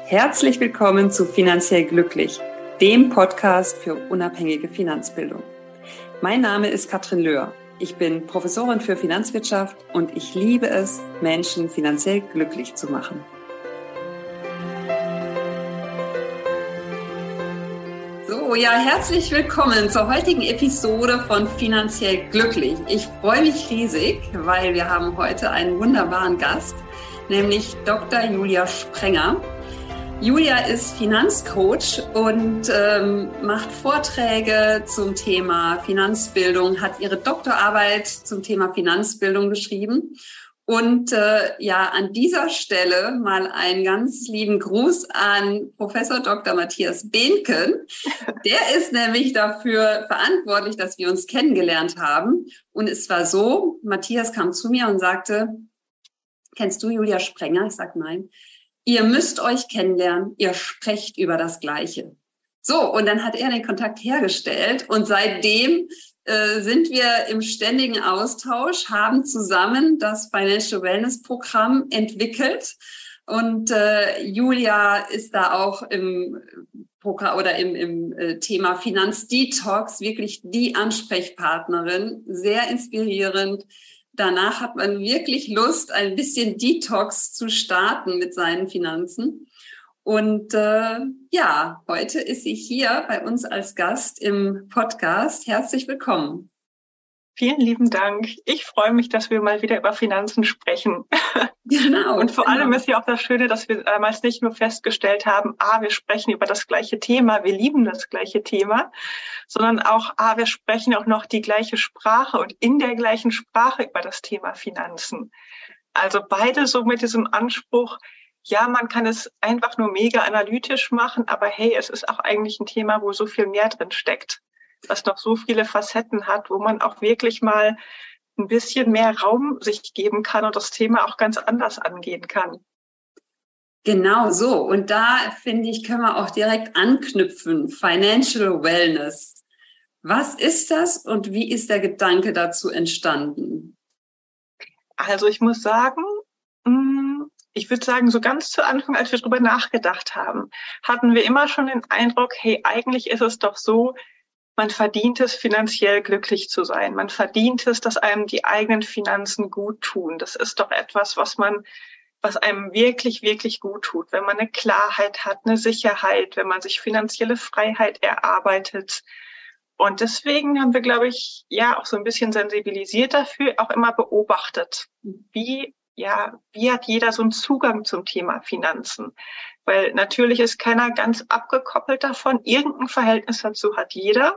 Herzlich willkommen zu Finanziell Glücklich, dem Podcast für unabhängige Finanzbildung. Mein Name ist Katrin Löhr. Ich bin Professorin für Finanzwirtschaft und ich liebe es, Menschen finanziell glücklich zu machen. So, ja, herzlich willkommen zur heutigen Episode von Finanziell Glücklich. Ich freue mich riesig, weil wir haben heute einen wunderbaren Gast, nämlich Dr. Julia Sprenger. Julia ist Finanzcoach und macht Vorträge zum Thema Finanzbildung, hat ihre Doktorarbeit zum Thema Finanzbildung geschrieben. Und an dieser Stelle mal einen ganz lieben Gruß an Professor Dr. Matthias Behnken. Der ist nämlich dafür verantwortlich, dass wir uns kennengelernt haben. Und es war so, Matthias kam zu mir und sagte, kennst du Julia Sprenger? Ich sage nein. Ihr müsst euch kennenlernen, ihr sprecht über das Gleiche. So, und dann hat er den Kontakt hergestellt und seitdem sind wir im ständigen Austausch, haben zusammen das Financial Wellness Programm entwickelt und Julia ist da auch im Programm oder im Thema Finanzdetox wirklich die Ansprechpartnerin, sehr inspirierend. Danach hat man wirklich Lust, ein bisschen Detox zu starten mit seinen Finanzen. Und heute ist sie hier bei uns als Gast im Podcast. Herzlich willkommen. Vielen lieben Dank. Ich freue mich, dass wir mal wieder über Finanzen sprechen. Genau. Und vor allem ist ja auch das Schöne, dass wir damals nicht nur festgestellt haben, wir sprechen über das gleiche Thema, wir lieben das gleiche Thema, sondern auch, wir sprechen auch noch die gleiche Sprache und in der gleichen Sprache über das Thema Finanzen. Also beide so mit diesem Anspruch, ja, man kann es einfach nur mega analytisch machen, aber hey, es ist auch eigentlich ein Thema, wo so viel mehr drin steckt, was noch so viele Facetten hat, wo man auch wirklich mal ein bisschen mehr Raum sich geben kann und das Thema auch ganz anders angehen kann. Genau so. Und da, finde ich, können wir auch direkt anknüpfen. Financial Wellness. Was ist das und wie ist der Gedanke dazu entstanden? Also ich muss sagen, ich würde sagen, so ganz zu Anfang, als wir darüber nachgedacht haben, hatten wir immer schon den Eindruck, hey, eigentlich ist es doch so, man verdient es, finanziell glücklich zu sein. Man verdient es, dass einem die eigenen Finanzen gut tun. Das ist doch etwas, was einem wirklich, wirklich gut tut. Wenn man eine Klarheit hat, eine Sicherheit, wenn man sich finanzielle Freiheit erarbeitet. Und deswegen haben wir, glaube ich, auch so ein bisschen sensibilisiert dafür, auch immer beobachtet, wie hat jeder so einen Zugang zum Thema Finanzen? Weil natürlich ist keiner ganz abgekoppelt davon. Irgendein Verhältnis dazu hat jeder.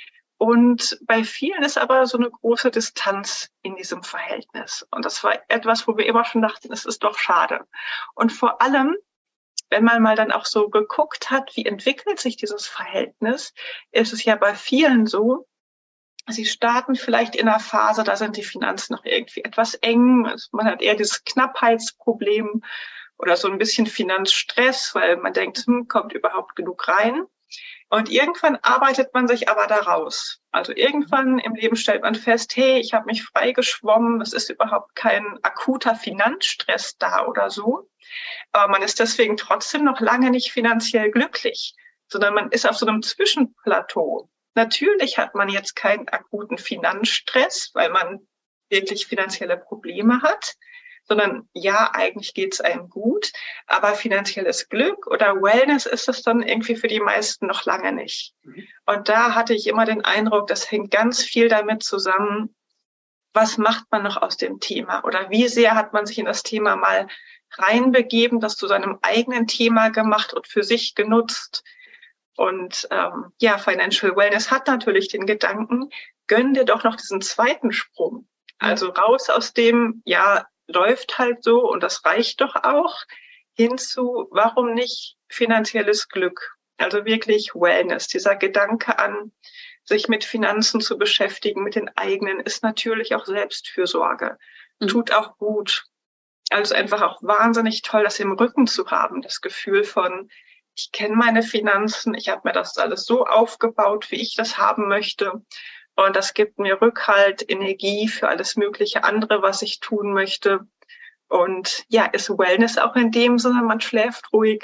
Und bei vielen ist aber so eine große Distanz in diesem Verhältnis. Und das war etwas, wo wir immer schon dachten, es ist doch schade. Und vor allem, wenn man mal dann auch so geguckt hat, wie entwickelt sich dieses Verhältnis, ist es ja bei vielen so, sie starten vielleicht in einer Phase, da sind die Finanzen noch irgendwie etwas eng. Also man hat eher dieses Knappheitsproblem oder so ein bisschen Finanzstress, weil man denkt, kommt überhaupt genug rein? Und irgendwann arbeitet man sich aber da raus. Also irgendwann im Leben stellt man fest, hey, ich habe mich freigeschwommen, es ist überhaupt kein akuter Finanzstress da oder so. Aber man ist deswegen trotzdem noch lange nicht finanziell glücklich, sondern man ist auf so einem Zwischenplateau. Natürlich hat man jetzt keinen akuten Finanzstress, weil man wirklich finanzielle Probleme hat, sondern eigentlich geht's einem gut, aber finanzielles Glück oder Wellness ist es dann irgendwie für die meisten noch lange nicht. Und da hatte ich immer den Eindruck, das hängt ganz viel damit zusammen, was macht man noch aus dem Thema oder wie sehr hat man sich in das Thema mal reinbegeben, das zu seinem eigenen Thema gemacht und für sich genutzt. Und Financial Wellness hat natürlich den Gedanken, gönn dir doch noch diesen zweiten Sprung. Also raus aus dem, läuft halt so und das reicht doch auch, hinzu, warum nicht finanzielles Glück? Also wirklich Wellness, dieser Gedanke an, sich mit Finanzen zu beschäftigen, mit den eigenen, ist natürlich auch Selbstfürsorge. Tut auch gut. Also einfach auch wahnsinnig toll, das im Rücken zu haben, das Gefühl von, ich kenne meine Finanzen, ich habe mir das alles so aufgebaut, wie ich das haben möchte. Und das gibt mir Rückhalt, Energie für alles mögliche andere, was ich tun möchte. Und ist Wellness auch in dem Sinne, man schläft ruhig,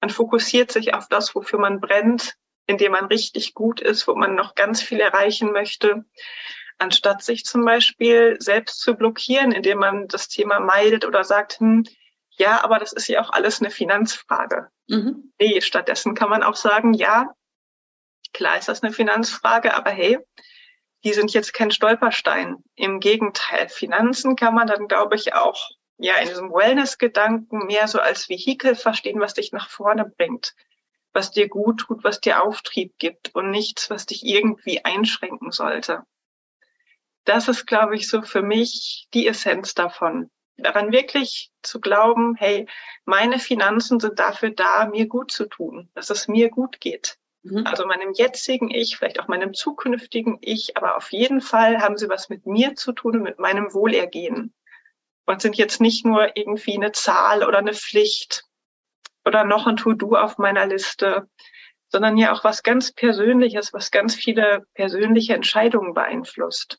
Man fokussiert sich auf das, wofür man brennt, in dem man richtig gut ist, wo man noch ganz viel erreichen möchte, anstatt sich zum Beispiel selbst zu blockieren, indem man das Thema meidet oder sagt, ja, aber das ist ja auch alles eine Finanzfrage. Nee, stattdessen kann man auch sagen, ja, klar ist das eine Finanzfrage, aber hey, die sind jetzt kein Stolperstein. Im Gegenteil, Finanzen kann man dann, glaube ich, auch ja in diesem Wellness-Gedanken mehr so als Vehikel verstehen, was dich nach vorne bringt, was dir gut tut, was dir Auftrieb gibt und nichts, was dich irgendwie einschränken sollte. Das ist, glaube ich, so für mich die Essenz davon. Daran wirklich zu glauben, hey, meine Finanzen sind dafür da, mir gut zu tun, dass es mir gut geht. Also meinem jetzigen Ich, vielleicht auch meinem zukünftigen Ich, aber auf jeden Fall haben sie was mit mir zu tun und mit meinem Wohlergehen. Und sind jetzt nicht nur irgendwie eine Zahl oder eine Pflicht oder noch ein To-Do auf meiner Liste, sondern ja auch was ganz Persönliches, was ganz viele persönliche Entscheidungen beeinflusst.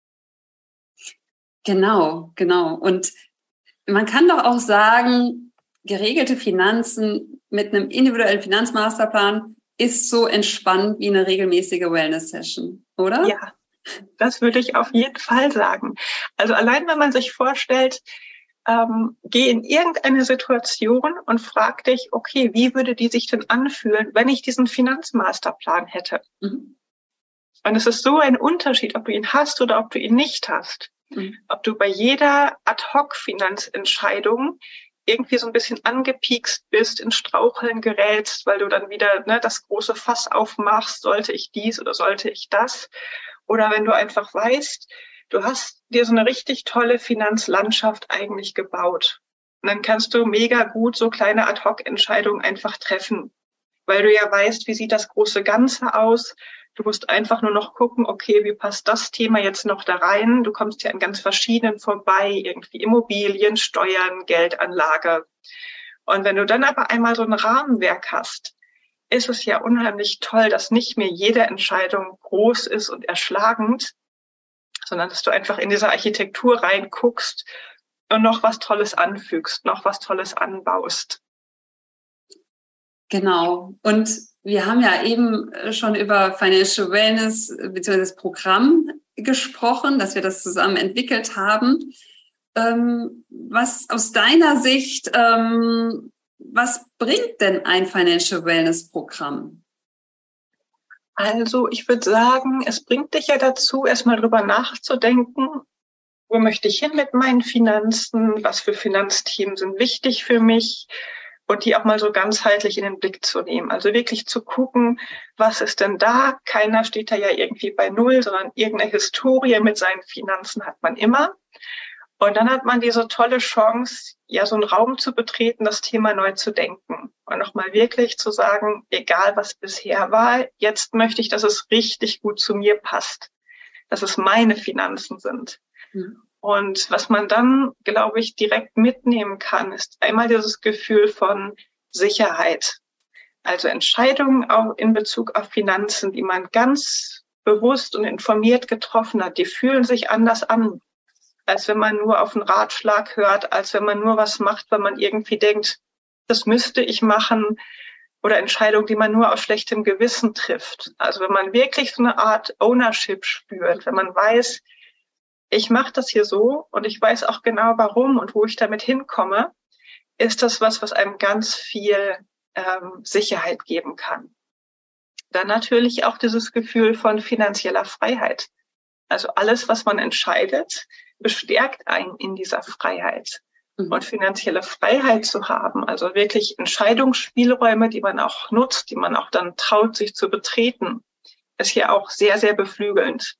Genau. Und man kann doch auch sagen, geregelte Finanzen mit einem individuellen Finanzmasterplan ist so entspannt wie eine regelmäßige Wellness-Session, oder? Ja, das würde ich auf jeden Fall sagen. Also allein, wenn man sich vorstellt, geh in irgendeine Situation und frag dich, okay, wie würde die sich denn anfühlen, wenn ich diesen Finanzmasterplan hätte? Und es ist so ein Unterschied, ob du ihn hast oder ob du ihn nicht hast. Ob du bei jeder Ad-Hoc-Finanzentscheidung irgendwie so ein bisschen angepiekst bist, ins Straucheln gerätst, weil du dann wieder das große Fass aufmachst, sollte ich dies oder sollte ich das? Oder wenn du einfach weißt, du hast dir so eine richtig tolle Finanzlandschaft eigentlich gebaut. Und dann kannst du mega gut so kleine Ad-Hoc-Entscheidungen einfach treffen, weil du ja weißt, wie sieht das große Ganze aus. Du musst einfach nur noch gucken, okay, wie passt das Thema jetzt noch da rein? Du kommst ja an ganz verschiedenen vorbei, irgendwie Immobilien, Steuern, Geldanlage. Und wenn du dann aber einmal so ein Rahmenwerk hast, ist es ja unheimlich toll, dass nicht mehr jede Entscheidung groß ist und erschlagend, sondern dass du einfach in diese Architektur reinguckst und noch was Tolles anfügst, noch was Tolles anbaust. Genau. Und wir haben ja eben schon über Financial Wellness bzw. das Programm gesprochen, dass wir das zusammen entwickelt haben. Was aus deiner Sicht, was bringt denn ein Financial Wellness Programm? Also ich würde sagen, es bringt dich ja dazu, erstmal drüber nachzudenken, wo möchte ich hin mit meinen Finanzen, was für Finanzthemen sind wichtig für mich und die auch mal so ganzheitlich in den Blick zu nehmen. Also wirklich zu gucken, was ist denn da? Keiner steht da ja irgendwie bei Null, sondern irgendeine Historie mit seinen Finanzen hat man immer. Und dann hat man diese tolle Chance, ja, so einen Raum zu betreten, das Thema neu zu denken und nochmal wirklich zu sagen, egal was bisher war, jetzt möchte ich, dass es richtig gut zu mir passt, dass es meine Finanzen sind. Und was man dann, glaube ich, direkt mitnehmen kann, ist einmal dieses Gefühl von Sicherheit. Also Entscheidungen auch in Bezug auf Finanzen, die man ganz bewusst und informiert getroffen hat, die fühlen sich anders an, als wenn man nur auf einen Ratschlag hört, als wenn man nur was macht, weil man irgendwie denkt, das müsste ich machen, oder Entscheidungen, die man nur aus schlechtem Gewissen trifft. Also wenn man wirklich so eine Art Ownership spürt, wenn man weiß, ich mache das hier so und ich weiß auch genau warum und wo ich damit hinkomme, ist das was einem ganz viel Sicherheit geben kann. Dann natürlich auch dieses Gefühl von finanzieller Freiheit. Also alles, was man entscheidet, bestärkt einen in dieser Freiheit. Und finanzielle Freiheit zu haben, also wirklich Entscheidungsspielräume, die man auch nutzt, die man auch dann traut, sich zu betreten, ist hier auch sehr, sehr beflügelnd.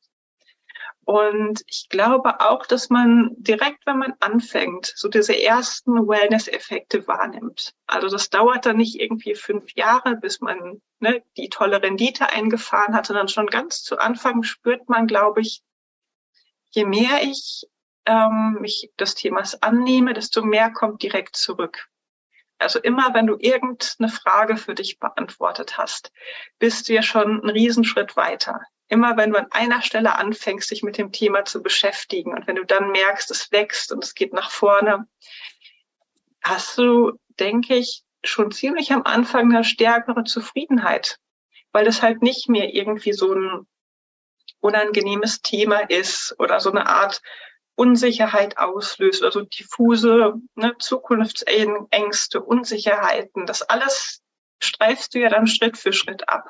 Und ich glaube auch, dass man direkt, wenn man anfängt, so diese ersten Wellness-Effekte wahrnimmt. Also das dauert dann nicht irgendwie 5 Jahre, bis man die tolle Rendite eingefahren hat, sondern schon ganz zu Anfang spürt man, glaube ich, je mehr ich mich des Themas annehme, desto mehr kommt direkt zurück. Also immer, wenn du irgendeine Frage für dich beantwortet hast, bist du ja schon einen Riesenschritt weiter. Immer wenn du an einer Stelle anfängst, dich mit dem Thema zu beschäftigen und wenn du dann merkst, es wächst und es geht nach vorne, hast du, denke ich, schon ziemlich am Anfang eine stärkere Zufriedenheit, weil das halt nicht mehr irgendwie so ein unangenehmes Thema ist oder so eine Art Unsicherheit auslöst, also diffuse Zukunftsängste, Unsicherheiten. Das alles streifst du ja dann Schritt für Schritt ab.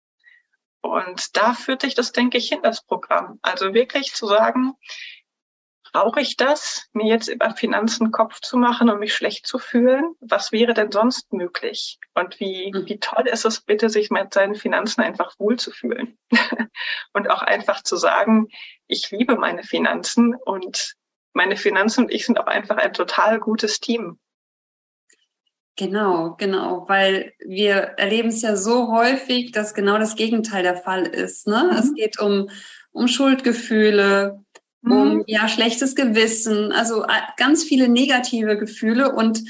Und da führt dich das, denke ich, hin, das Programm. Also wirklich zu sagen, brauche ich das, mir jetzt über Finanzen Kopf zu machen und mich schlecht zu fühlen? Was wäre denn sonst möglich? Und wie toll ist es bitte, sich mit seinen Finanzen einfach wohlzufühlen? Und auch einfach zu sagen, ich liebe meine Finanzen und meine Finanzen und ich sind auch einfach ein total gutes Team. Genau, weil wir erleben es ja so häufig, dass genau das Gegenteil der Fall ist. Ne? Es geht um Schuldgefühle, um schlechtes Gewissen, also ganz viele negative Gefühle und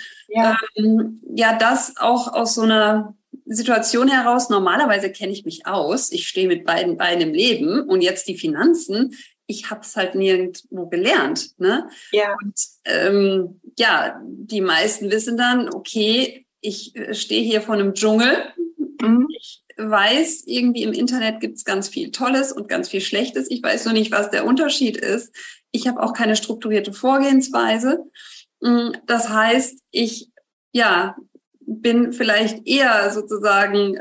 das auch aus so einer Situation heraus. Normalerweise kenne ich mich aus, ich stehe mit beiden Beinen im Leben und jetzt die Finanzen. Ich habe es halt nirgendwo gelernt, ne? Ja. Und die meisten wissen dann, okay, ich stehe hier vor einem Dschungel. Ich weiß, irgendwie im Internet gibt es ganz viel Tolles und ganz viel Schlechtes. Ich weiß nur nicht, was der Unterschied ist. Ich habe auch keine strukturierte Vorgehensweise. Das heißt, ich bin vielleicht eher sozusagen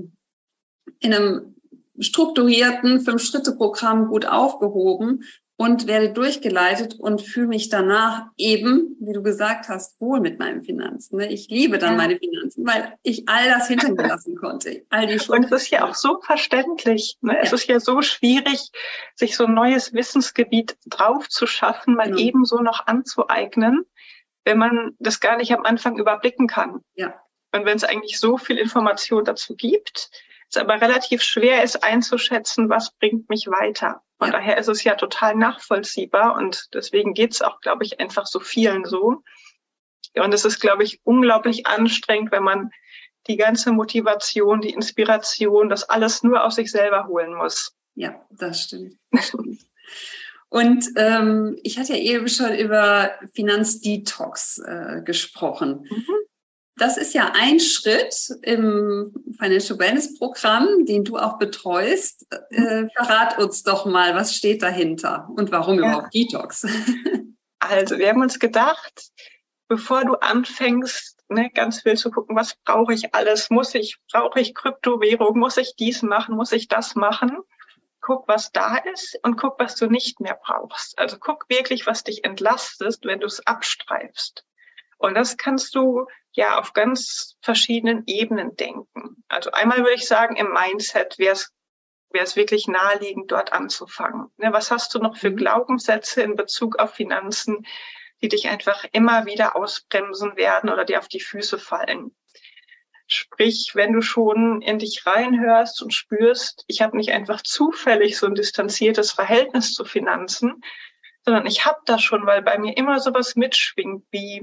in einem strukturierten 5-Schritte-Programm gut aufgehoben und werde durchgeleitet und fühle mich danach eben, wie du gesagt hast, wohl mit meinen Finanzen. Ich liebe dann meine Finanzen, weil ich all das hinter mir lassen konnte. All die Und es ist ja auch so verständlich. Ne? Ja. Es ist ja so schwierig, sich so ein neues Wissensgebiet drauf zu schaffen, mal ebenso noch anzueignen, wenn man das gar nicht am Anfang überblicken kann. Ja. Und wenn es eigentlich so viel Information dazu gibt, es aber relativ schwer ist einzuschätzen, was bringt mich weiter. Von daher ist es ja total nachvollziehbar und deswegen geht's auch, glaube ich, einfach so vielen so. Und es ist, glaube ich, unglaublich anstrengend, wenn man die ganze Motivation, die Inspiration, das alles nur aus sich selber holen muss. Ja, das stimmt. Und ich hatte ja eben schon über Finanzdetox gesprochen. Das ist ja ein Schritt im Financial Wellness Programm, den du auch betreust. Verrat uns doch mal, was steht dahinter und warum überhaupt Detox? Also wir haben uns gedacht, bevor du anfängst, ganz viel zu gucken, was brauche ich alles? Brauche ich Kryptowährung? Muss ich dies machen? Muss ich das machen? Guck, was da ist und guck, was du nicht mehr brauchst. Also guck wirklich, was dich entlastet, wenn du es abstreifst. Und das kannst du ja auf ganz verschiedenen Ebenen denken. Also einmal würde ich sagen, im Mindset wäre es wirklich naheliegend, dort anzufangen. Was hast du noch für Glaubenssätze in Bezug auf Finanzen, die dich einfach immer wieder ausbremsen werden oder dir auf die Füße fallen? Sprich, wenn du schon in dich reinhörst und spürst, ich habe nicht einfach zufällig so ein distanziertes Verhältnis zu Finanzen, sondern ich habe das schon, weil bei mir immer sowas mitschwingt wie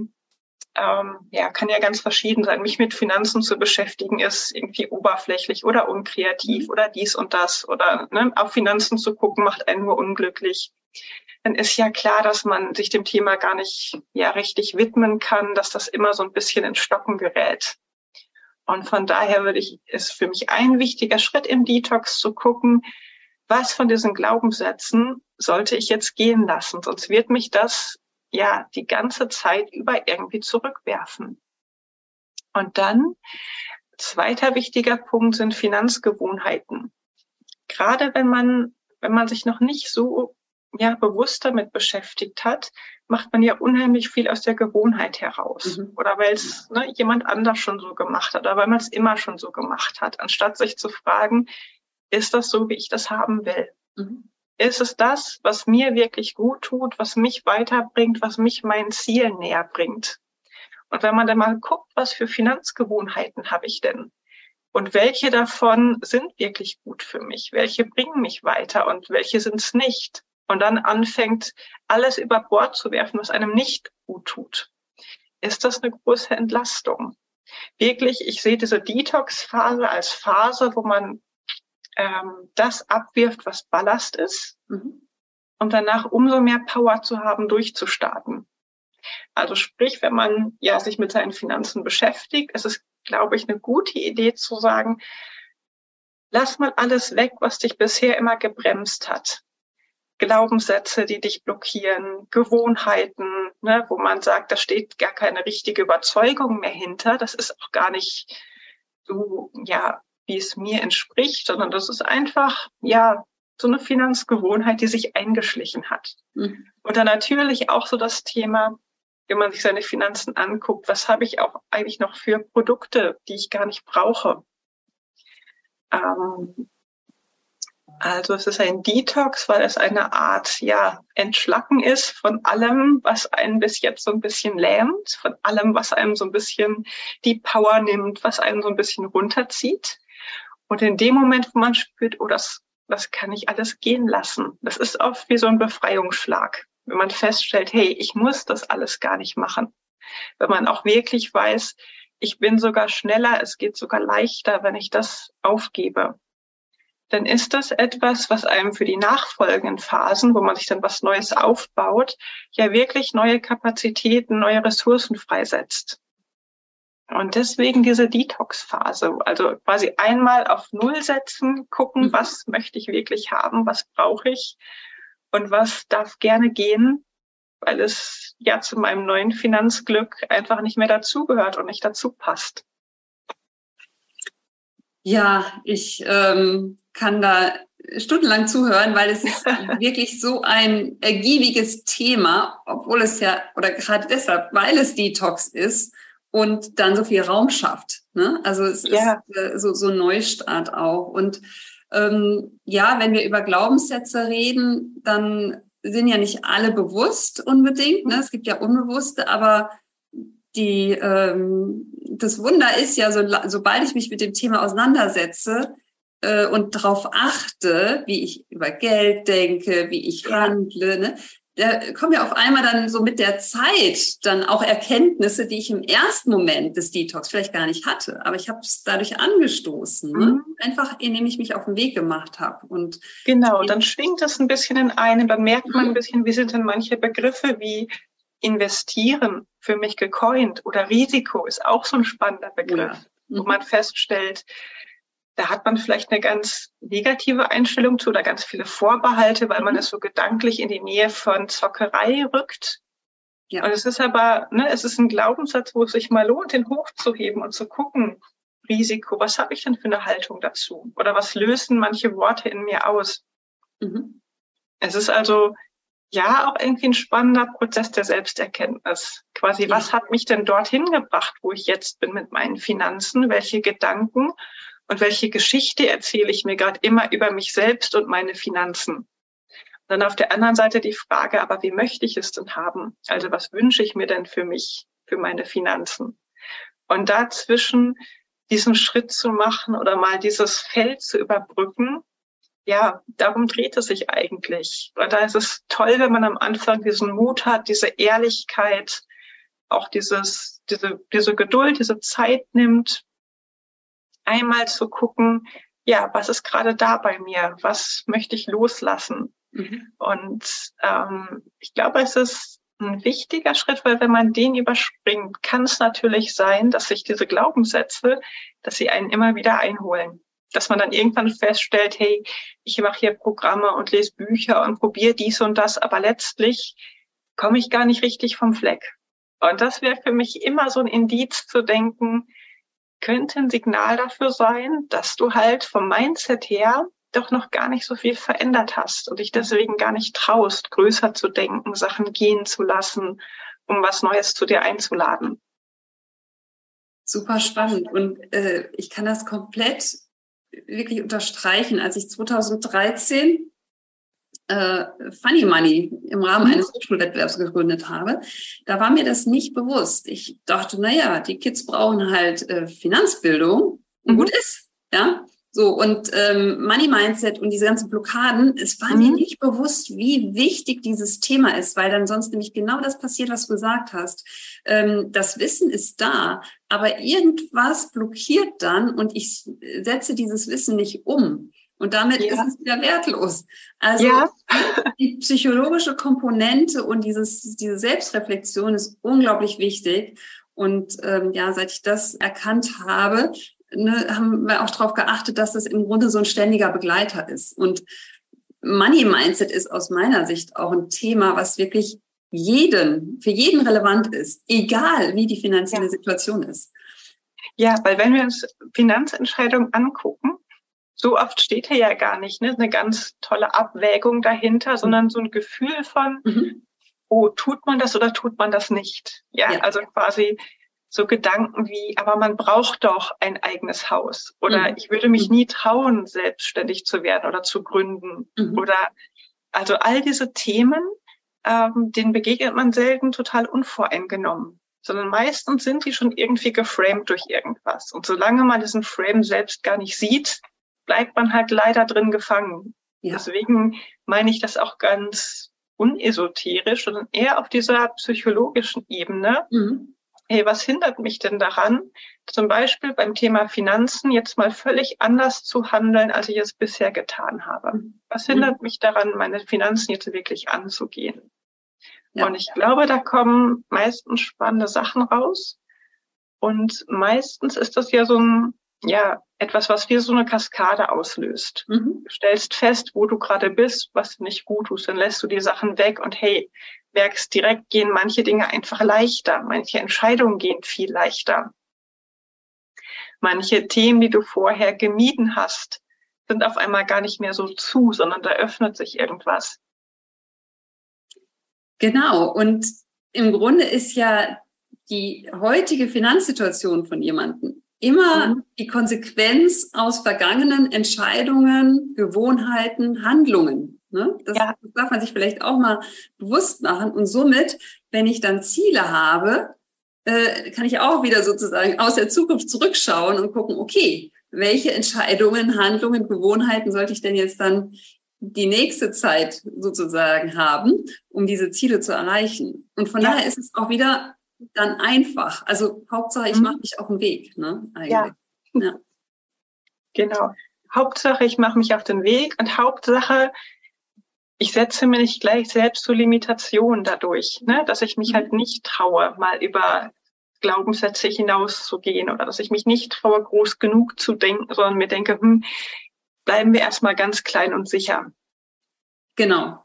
kann ja ganz verschieden sein. Mich mit Finanzen zu beschäftigen ist irgendwie oberflächlich oder unkreativ oder dies und das oder auf Finanzen zu gucken macht einen nur unglücklich. Dann ist ja klar, dass man sich dem Thema gar nicht richtig widmen kann, dass das immer so ein bisschen in Stocken gerät. Und von daher ist für mich ein wichtiger Schritt im Detox zu gucken, was von diesen Glaubenssätzen sollte ich jetzt gehen lassen, sonst wird mich das die ganze Zeit über irgendwie zurückwerfen. Und dann, zweiter wichtiger Punkt sind Finanzgewohnheiten. Gerade wenn man sich noch nicht so bewusst damit beschäftigt hat, macht man ja unheimlich viel aus der Gewohnheit heraus. Oder weil es jemand anders schon so gemacht hat oder weil man es immer schon so gemacht hat, anstatt sich zu fragen, ist das so, wie ich das haben will? Ist es das, was mir wirklich gut tut, was mich weiterbringt, was mich meinen Zielen näher bringt? Und wenn man dann mal guckt, was für Finanzgewohnheiten habe ich denn? Und welche davon sind wirklich gut für mich? Welche bringen mich weiter und welche sind es nicht? Und dann anfängt, alles über Bord zu werfen, was einem nicht gut tut. Ist das eine große Entlastung? Wirklich, ich sehe diese Detox-Phase als Phase, wo man das abwirft, was Ballast ist, und danach umso mehr Power zu haben, durchzustarten. Also sprich, wenn man ja sich mit seinen Finanzen beschäftigt, ist es, glaube ich, eine gute Idee zu sagen, lass mal alles weg, was dich bisher immer gebremst hat. Glaubenssätze, die dich blockieren, Gewohnheiten, ne, wo man sagt, da steht gar keine richtige Überzeugung mehr hinter. Das ist auch gar nicht so, ja, wie es mir entspricht, sondern das ist einfach, ja, so eine Finanzgewohnheit, die sich eingeschlichen hat. Mhm. Und dann natürlich auch so das Thema, wenn man sich seine Finanzen anguckt, was habe ich auch eigentlich noch für Produkte, die ich gar nicht brauche? Also es ist ein Detox, weil es eine Art, ja, Entschlacken ist von allem, was einen bis jetzt so ein bisschen lähmt, von allem, was einem so ein bisschen die Power nimmt, was einen so ein bisschen runterzieht. Und in dem Moment, wo man spürt, oh, das kann ich alles gehen lassen. Das ist oft wie so ein Befreiungsschlag, wenn man feststellt, hey, ich muss das alles gar nicht machen. Wenn man auch wirklich weiß, ich bin sogar schneller, es geht sogar leichter, wenn ich das aufgebe. Dann ist das etwas, was einem für die nachfolgenden Phasen, wo man sich dann was Neues aufbaut, ja wirklich neue Kapazitäten, neue Ressourcen freisetzt. Und deswegen diese Detox-Phase, also quasi einmal auf Null setzen, gucken, was möchte ich wirklich haben, was brauche ich und was darf gerne gehen, weil es ja zu meinem neuen Finanzglück einfach nicht mehr dazugehört und nicht dazu passt. Ja, ich kann da stundenlang zuhören, weil es ist wirklich so ein ergiebiges Thema, obwohl es ja, oder gerade deshalb, weil es Detox ist und dann so viel Raum schafft. Ne? Also es ist so ein Neustart auch. Und ja, wenn wir über Glaubenssätze reden, dann sind ja nicht alle bewusst unbedingt. Ne? Es gibt ja Unbewusste, aber das Wunder ist ja, sobald ich mich mit dem Thema auseinandersetze und darauf achte, wie ich über Geld denke, wie ich handle, ne, da kommen ja auf einmal dann so mit der Zeit dann auch Erkenntnisse, die ich im ersten Moment des Detox vielleicht gar nicht hatte. Aber ich habe es dadurch angestoßen, ne? Einfach indem ich mich auf den Weg gemacht habe. Und genau, dann schwingt das ein bisschen in einem, dann merkt man ein bisschen, wie sind denn manche Begriffe wie Investieren für mich gecoint oder Risiko ist auch so ein spannender Begriff, wo man feststellt, da hat man vielleicht eine ganz negative Einstellung zu oder ganz viele Vorbehalte, weil man es so gedanklich in die Nähe von Zockerei rückt. Ja. Und es ist aber, ne, es ist ein Glaubenssatz, wo es sich mal lohnt, den hochzuheben und zu gucken, Risiko, was habe ich denn für eine Haltung dazu? Oder was lösen manche Worte in mir aus? Es ist also ja auch irgendwie ein spannender Prozess der Selbsterkenntnis. Quasi, was hat mich denn dorthin gebracht, wo ich jetzt bin mit meinen Finanzen? Welche Gedanken und welche Geschichte erzähle ich mir gerade immer über mich selbst und meine Finanzen? Und dann auf der anderen Seite die Frage, aber wie möchte ich es denn haben? Also was wünsche ich mir denn für mich, für meine Finanzen? Und dazwischen diesen Schritt zu machen oder mal dieses Feld zu überbrücken, ja, darum dreht es sich eigentlich. Und da ist es toll, wenn man am Anfang diesen Mut hat, diese Ehrlichkeit, auch diese Geduld, diese Zeit nimmt, einmal zu gucken, ja, was ist gerade da bei mir? Was möchte ich loslassen? Und ich glaube, es ist ein wichtiger Schritt, weil wenn man den überspringt, kann es natürlich sein, dass sich diese Glaubenssätze, dass sie einen immer wieder einholen. Dass man dann irgendwann feststellt, hey, ich mache hier Programme und lese Bücher und probiere dies und das, aber letztlich komme ich gar nicht richtig vom Fleck. Und das wäre für mich immer so ein Indiz zu denken, könnte ein Signal dafür sein, dass du halt vom Mindset her doch noch gar nicht so viel verändert hast und dich deswegen gar nicht traust, größer zu denken, Sachen gehen zu lassen, um was Neues zu dir einzuladen. Super spannend. Und ich kann das komplett wirklich unterstreichen. Als ich 2013 Funny Money im Rahmen eines Hochschulwettbewerbs gegründet habe, da war mir das nicht bewusst. Ich dachte, naja, die Kids brauchen halt Finanzbildung und gut ist, ja. So, und Money Mindset und diese ganzen Blockaden, es war mir nicht bewusst, wie wichtig dieses Thema ist, weil dann sonst nämlich genau das passiert, was du gesagt hast. Das Wissen ist da, aber irgendwas blockiert dann und ich setze dieses Wissen nicht um. Und damit ist es wieder wertlos. Also die psychologische Komponente und diese Selbstreflexion ist unglaublich wichtig. Und seit ich das erkannt habe, haben wir auch darauf geachtet, dass das im Grunde so ein ständiger Begleiter ist. Und Money Mindset ist aus meiner Sicht auch ein Thema, was wirklich für jeden relevant ist, egal wie die finanzielle Situation ist. Ja, weil wenn wir uns Finanzentscheidungen angucken, so oft steht hier ja gar nicht eine ganz tolle Abwägung dahinter, sondern so ein Gefühl von, tut man das oder tut man das nicht? Ja. Also quasi so Gedanken wie, aber man braucht doch ein eigenes Haus oder ich würde mich nie trauen, selbstständig zu werden oder zu gründen oder also all diese Themen, denen begegnet man selten total unvoreingenommen, sondern meistens sind die schon irgendwie geframed durch irgendwas. Und solange man diesen Frame selbst gar nicht sieht, bleibt man halt leider drin gefangen. Ja. Deswegen meine ich das auch ganz unesoterisch, sondern eher auf dieser psychologischen Ebene. Hey, was hindert mich denn daran, zum Beispiel beim Thema Finanzen jetzt mal völlig anders zu handeln, als ich es bisher getan habe? Was hindert mich daran, meine Finanzen jetzt wirklich anzugehen? Ja. Und ich glaube, da kommen meistens spannende Sachen raus. Und meistens ist das ja so etwas, was wie so eine Kaskade auslöst. Du stellst fest, wo du gerade bist, was du nicht gut tust, dann lässt du die Sachen weg und hey, merkst direkt, gehen manche Dinge einfach leichter, manche Entscheidungen gehen viel leichter. Manche Themen, die du vorher gemieden hast, sind auf einmal gar nicht mehr so zu, sondern da öffnet sich irgendwas. Genau, und im Grunde ist ja die heutige Finanzsituation von jemandem immer die Konsequenz aus vergangenen Entscheidungen, Gewohnheiten, Handlungen. Ne? Das darf man sich vielleicht auch mal bewusst machen. Und somit, wenn ich dann Ziele habe, kann ich auch wieder sozusagen aus der Zukunft zurückschauen und gucken, okay, welche Entscheidungen, Handlungen, Gewohnheiten sollte ich denn jetzt dann die nächste Zeit sozusagen haben, um diese Ziele zu erreichen. Und von daher ist es auch wieder dann einfach. Also Hauptsache, ich mache mich auf den Weg, ne? Eigentlich. Ja. Genau. Hauptsache, ich mache mich auf den Weg und Hauptsache, ich setze mir nicht gleich selbst so Limitationen dadurch, ne? Dass ich mich halt nicht traue, mal über Glaubenssätze hinauszugehen oder dass ich mich nicht traue, groß genug zu denken, sondern mir denke, bleiben wir erstmal ganz klein und sicher. Genau.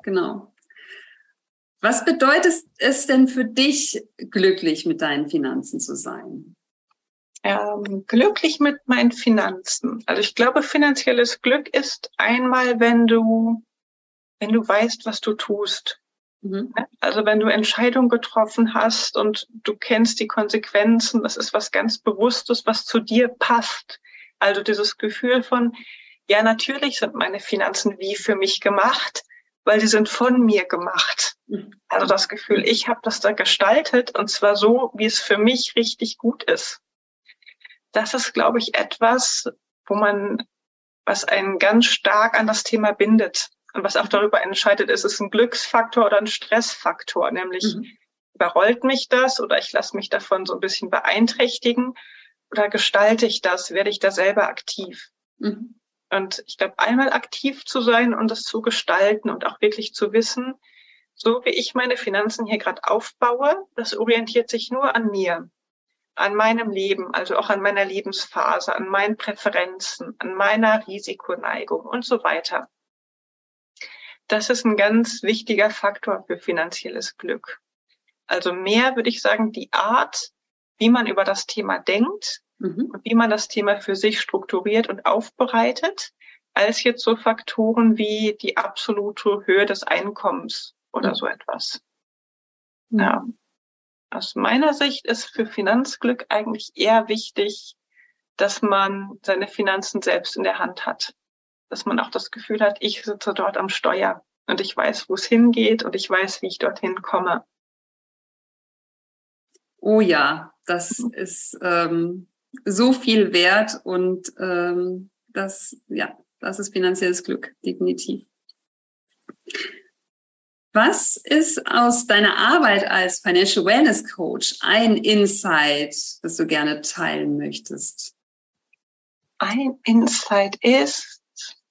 Was bedeutet es denn für dich, glücklich mit deinen Finanzen zu sein? Glücklich mit meinen Finanzen. Also ich glaube, finanzielles Glück ist einmal, wenn du weißt, was du tust. Also wenn du Entscheidungen getroffen hast und du kennst die Konsequenzen, das ist was ganz Bewusstes, was zu dir passt. Also dieses Gefühl von, ja, natürlich sind meine Finanzen wie für mich gemacht, weil die sind von mir gemacht. Also das Gefühl, ich habe das da gestaltet und zwar so, wie es für mich richtig gut ist. Das ist, glaube ich, etwas, was einen ganz stark an das Thema bindet. Und was auch darüber entscheidet, ist es ein Glücksfaktor oder ein Stressfaktor, nämlich überrollt mich das oder ich lasse mich davon so ein bisschen beeinträchtigen oder gestalte ich das, werde ich da selber aktiv. Und ich glaube, einmal aktiv zu sein und das zu gestalten und auch wirklich zu wissen, so wie ich meine Finanzen hier gerade aufbaue, das orientiert sich nur an mir, an meinem Leben, also auch an meiner Lebensphase, an meinen Präferenzen, an meiner Risikoneigung und so weiter. Das ist ein ganz wichtiger Faktor für finanzielles Glück. Also mehr würde ich sagen, die Art, wie man über das Thema denkt, und wie man das Thema für sich strukturiert und aufbereitet, als jetzt so Faktoren wie die absolute Höhe des Einkommens oder so etwas. Ja. Aus meiner Sicht ist für Finanzglück eigentlich eher wichtig, dass man seine Finanzen selbst in der Hand hat. Dass man auch das Gefühl hat, ich sitze dort am Steuer und ich weiß, wo es hingeht und ich weiß, wie ich dorthin komme. Oh ja, das ist so viel wert und das ist finanzielles Glück, definitiv. Was ist aus deiner Arbeit als Financial Wellness Coach ein Insight, das du gerne teilen möchtest? Ein Insight ist,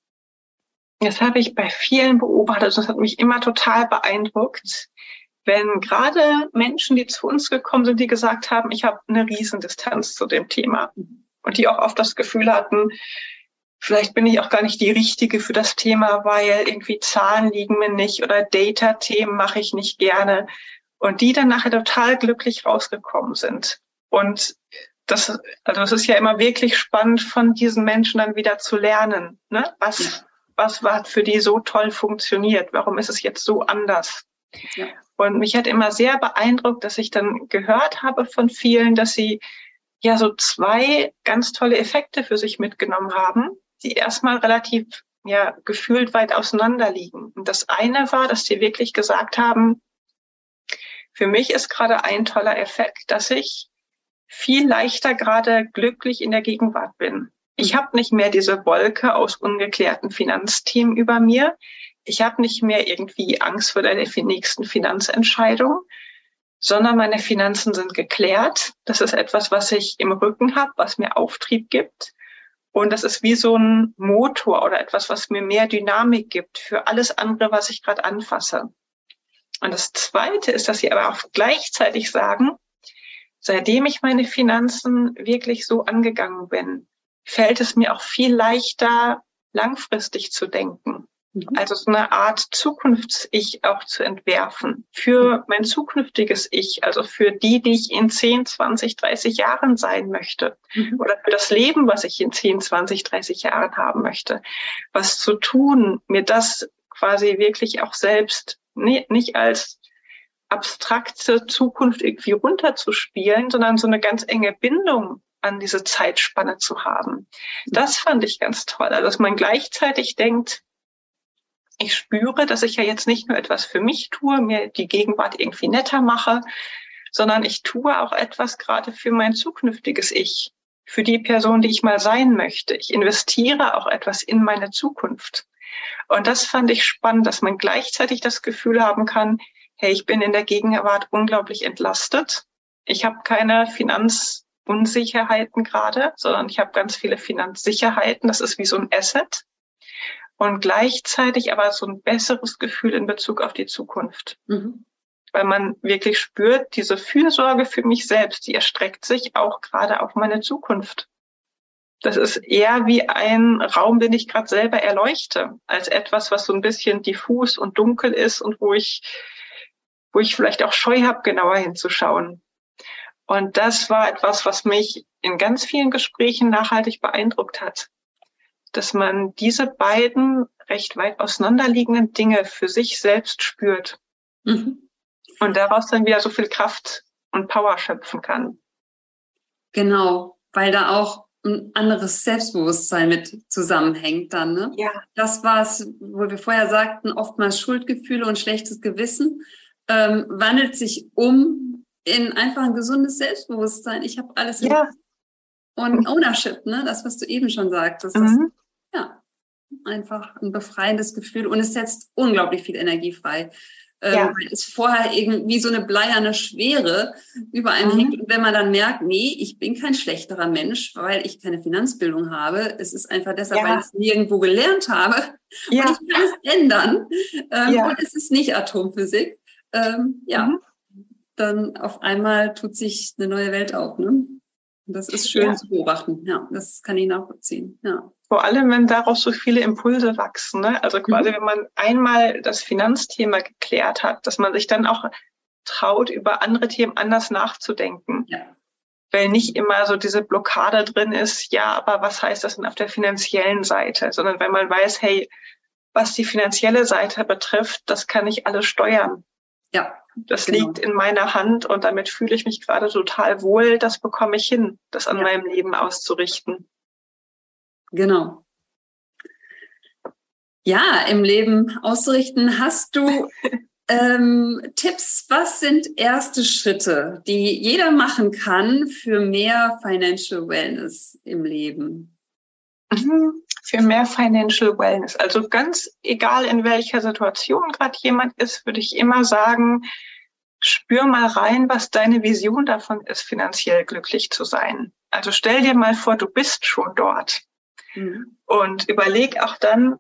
Das habe ich bei vielen beobachtet. Das hat mich immer total beeindruckt, wenn gerade Menschen, die zu uns gekommen sind, die gesagt haben, ich habe eine Riesendistanz zu dem Thema und die auch oft das Gefühl hatten, vielleicht bin ich auch gar nicht die Richtige für das Thema, weil irgendwie Zahlen liegen mir nicht oder Data-Themen mache ich nicht gerne und die dann nachher total glücklich rausgekommen sind. Und das ist ja immer wirklich spannend, von diesen Menschen dann wieder zu lernen, ne? Was hat für die so toll funktioniert? Warum ist es jetzt so anders? Ja. Und mich hat immer sehr beeindruckt, dass ich dann gehört habe von vielen, dass sie ja so 2 ganz tolle Effekte für sich mitgenommen haben, die erstmal relativ gefühlt weit auseinander liegen. Und das eine war, dass sie wirklich gesagt haben, für mich ist gerade ein toller Effekt, dass ich viel leichter gerade glücklich in der Gegenwart bin. Ich habe nicht mehr diese Wolke aus ungeklärten Finanzthemen über mir. Ich habe nicht mehr irgendwie Angst vor der nächsten Finanzentscheidung, sondern meine Finanzen sind geklärt. Das ist etwas, was ich im Rücken habe, was mir Auftrieb gibt. Und das ist wie so ein Motor oder etwas, was mir mehr Dynamik gibt für alles andere, was ich gerade anfasse. Und das Zweite ist, dass sie aber auch gleichzeitig sagen, seitdem ich meine Finanzen wirklich so angegangen bin, fällt es mir auch viel leichter, langfristig zu denken. Also so eine Art Zukunfts-Ich auch zu entwerfen für mein zukünftiges Ich, also für die ich in 10, 20, 30 Jahren sein möchte oder für das Leben, was ich in 10, 20, 30 Jahren haben möchte. Was zu tun, mir das quasi wirklich auch selbst nicht als abstrakte Zukunft irgendwie runterzuspielen, sondern so eine ganz enge Bindung an diese Zeitspanne zu haben. Das fand ich ganz toll. Also dass man gleichzeitig denkt, ich spüre, dass ich ja jetzt nicht nur etwas für mich tue, mir die Gegenwart irgendwie netter mache, sondern ich tue auch etwas gerade für mein zukünftiges Ich, für die Person, die ich mal sein möchte. Ich investiere auch etwas in meine Zukunft. Und das fand ich spannend, dass man gleichzeitig das Gefühl haben kann, hey, ich bin in der Gegenwart unglaublich entlastet. Ich habe keine Finanzunsicherheiten gerade, sondern ich habe ganz viele Finanzsicherheiten. Das ist wie so ein Asset. Und gleichzeitig aber so ein besseres Gefühl in Bezug auf die Zukunft. Weil man wirklich spürt, diese Fürsorge für mich selbst, die erstreckt sich auch gerade auf meine Zukunft. Das ist eher wie ein Raum, den ich gerade selber erleuchte, als etwas, was so ein bisschen diffus und dunkel ist und wo ich vielleicht auch Scheu habe, genauer hinzuschauen. Und das war etwas, was mich in ganz vielen Gesprächen nachhaltig beeindruckt hat. Dass man diese beiden recht weit auseinanderliegenden Dinge für sich selbst spürt und daraus dann wieder so viel Kraft und Power schöpfen kann. Genau, weil da auch ein anderes Selbstbewusstsein mit zusammenhängt dann, ne? Ja. Das war es, wo wir vorher sagten, oftmals Schuldgefühle und schlechtes Gewissen wandelt sich um in einfach ein gesundes Selbstbewusstsein. Ich habe alles im und Ownership, ne? Das, was du eben schon sagtest. Das ist einfach ein befreiendes Gefühl und es setzt unglaublich viel Energie frei. Weil es vorher irgendwie so eine bleierne Schwere über einem hängt. Und wenn man dann merkt, nee, ich bin kein schlechterer Mensch, weil ich keine Finanzbildung habe. Es ist einfach deshalb, weil ich es nirgendwo gelernt habe. Und ich kann es ändern. Und es ist nicht Atomphysik. Dann auf einmal tut sich eine neue Welt auf, ne? Und das ist schön zu beobachten. Ja, das kann ich nachvollziehen. Ja. Vor allem, wenn daraus so viele Impulse wachsen, ne? Also quasi, wenn man einmal das Finanzthema geklärt hat, dass man sich dann auch traut, über andere Themen anders nachzudenken. Ja. Weil nicht immer so diese Blockade drin ist, ja, aber was heißt das denn auf der finanziellen Seite? Sondern wenn man weiß, hey, was die finanzielle Seite betrifft, das kann ich alles steuern. Ja. Das liegt in meiner Hand und damit fühle ich mich gerade total wohl. Das bekomme ich hin, das an meinem Leben auszurichten. Genau. Ja, im Leben auszurichten. Hast du Tipps? Was sind erste Schritte, die jeder machen kann für mehr Financial Wellness im Leben? Für mehr Financial Wellness. Also ganz egal, in welcher Situation gerade jemand ist, würde ich immer sagen, spür mal rein, was deine Vision davon ist, finanziell glücklich zu sein. Also stell dir mal vor, du bist schon dort. Und überleg auch dann,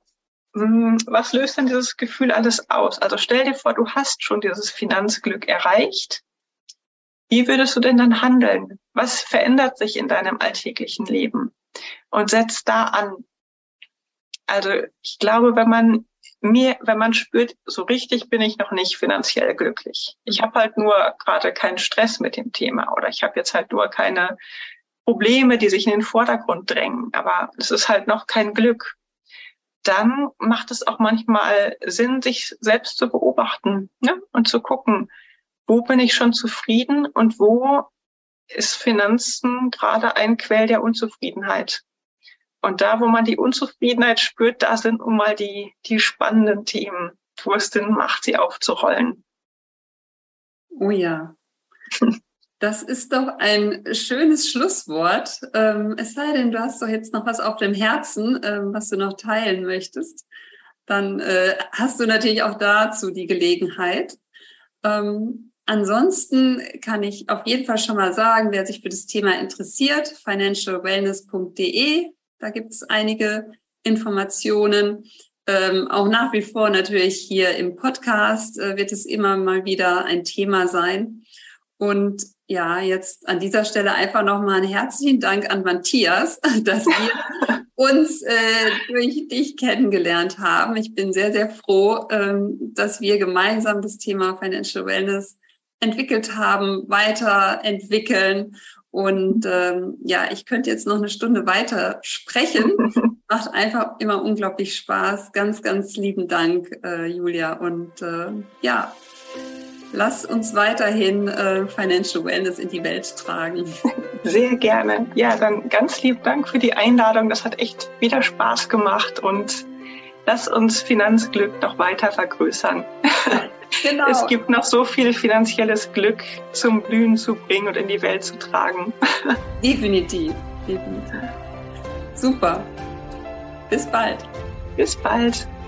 was löst denn dieses Gefühl alles aus? Also stell dir vor, du hast schon dieses Finanzglück erreicht. Wie würdest du denn dann handeln? Was verändert sich in deinem alltäglichen Leben? Und setz da an. Also ich glaube, wenn man spürt, so richtig bin ich noch nicht finanziell glücklich. Ich habe halt nur gerade keinen Stress mit dem Thema oder ich habe jetzt halt nur keine Probleme, die sich in den Vordergrund drängen. Aber es ist halt noch kein Glück. Dann macht es auch manchmal Sinn, sich selbst zu beobachten, ne? Und zu gucken, wo bin ich schon zufrieden und wo ist Finanzen gerade ein Quell der Unzufriedenheit. Und da, wo man die Unzufriedenheit spürt, da sind nun mal die spannenden Themen, wo es Sinn macht, sie aufzurollen. Oh ja, das ist doch ein schönes Schlusswort. Es sei denn, du hast doch jetzt noch was auf dem Herzen, was du noch teilen möchtest. Dann hast du natürlich auch dazu die Gelegenheit. Ansonsten kann ich auf jeden Fall schon mal sagen, wer sich für das Thema interessiert, financialwellness.de, da gibt es einige Informationen. Auch nach wie vor natürlich hier im Podcast wird es immer mal wieder ein Thema sein. Und ja, jetzt an dieser Stelle einfach nochmal einen herzlichen Dank an Matthias, dass wir uns durch dich kennengelernt haben. Ich bin sehr, sehr froh, dass wir gemeinsam das Thema Financial Wellness entwickelt haben, weiterentwickeln. Und ich könnte jetzt noch eine Stunde weiter sprechen. Macht einfach immer unglaublich Spaß. Ganz, ganz lieben Dank, Julia. Und lass uns weiterhin Financial Wellness in die Welt tragen. Sehr gerne. Ja, dann ganz lieben Dank für die Einladung. Das hat echt wieder Spaß gemacht und lass uns Finanzglück noch weiter vergrößern. Genau. Es gibt noch so viel finanzielles Glück zum Blühen zu bringen und in die Welt zu tragen. Definitiv. Super. Bis bald. Bis bald.